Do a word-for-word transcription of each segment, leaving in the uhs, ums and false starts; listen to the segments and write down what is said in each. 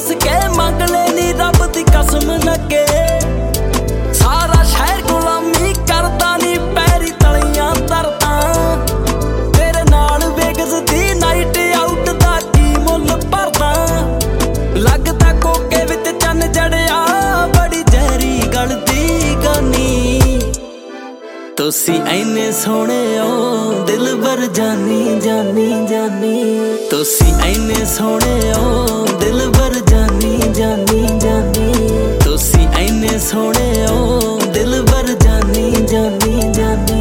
दस के मंग लेनी रब दी कसम लगे। सारा शहर गुलामी करदा नी पैरी तलियां तरदा। तेरे नाल वेगसदी नाइट आउट दा की मुल भरदा। लगदा कोके विच चन्न जड़िया बड़ी जहरी गल दी गानी। तुसी ऐने सोहणे ओ दिल भर जानी जानी जानी। तुसी ऐने सोहणे ओ दिल भर जानी जानी जानी। तुसी ऐने सोहणे ओ दिल भर जानी जानी जानी।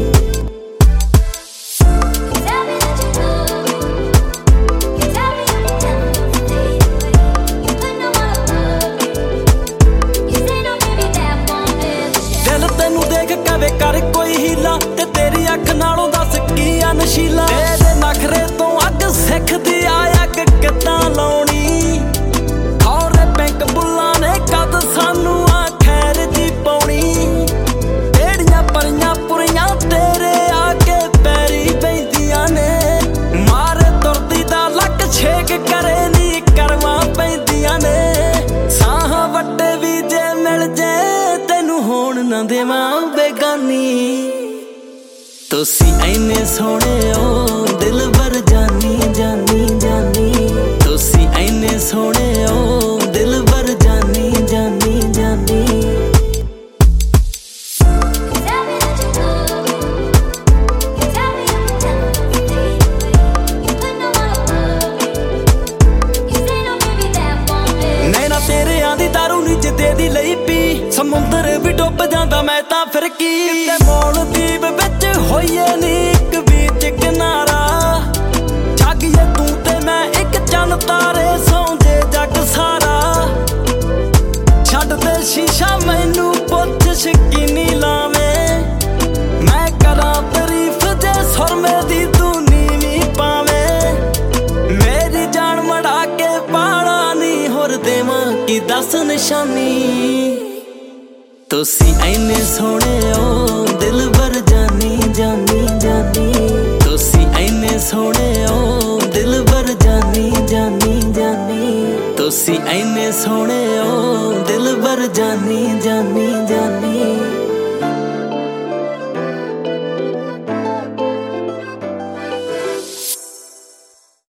कर कोई हीला ते तेरी अख नालों दस की नशीला। तेरे नखरे तो अग सिखदी आ अग किदां लाउणी। खौरे बैंक बुल्लां ने कद सानू आ खैर जी पाउणी। तेड़ियां परियां पुरियां तेरे आके पैरी पैंदियां ने। मारे तुरदी दा लक छेक करे नी करवां पैंदियां ने। साह वट्टे भी जे मिल जे तैनू होण ना देवां बेगानी। तुसी ऐने सोहणे ओ दिल भर जानी जानी जानी। तुसी ऐने सोहणे ओ दिल भर जानी जानी जानी। नैना तेरे आंदी दारू नीच दे दी लई पी। समुंदर भी डुब जांदा मैं तां फिर की। मालदीव विच होईए नी इक बीच किनारा। जागिए तू ते मैं इक चन्न तारे सौंजे जग सारा। छड्ड दे शीशा मैनू पुछ शकीनी लावे। मैं करां तारीफ जे सुरमे दी तू नीवीं पावे। मेरी जान मड़ा के पाला नी होर देवां की दस निशानी। तुसी ऐने सोहणे ओ दिल भर जानी जानी जानी। तुसी ऐने सोहणे ओ दिल भर जानी जानी जानी। तुसी ऐने सोहणे ओ दिल भर जानी जानी जानी।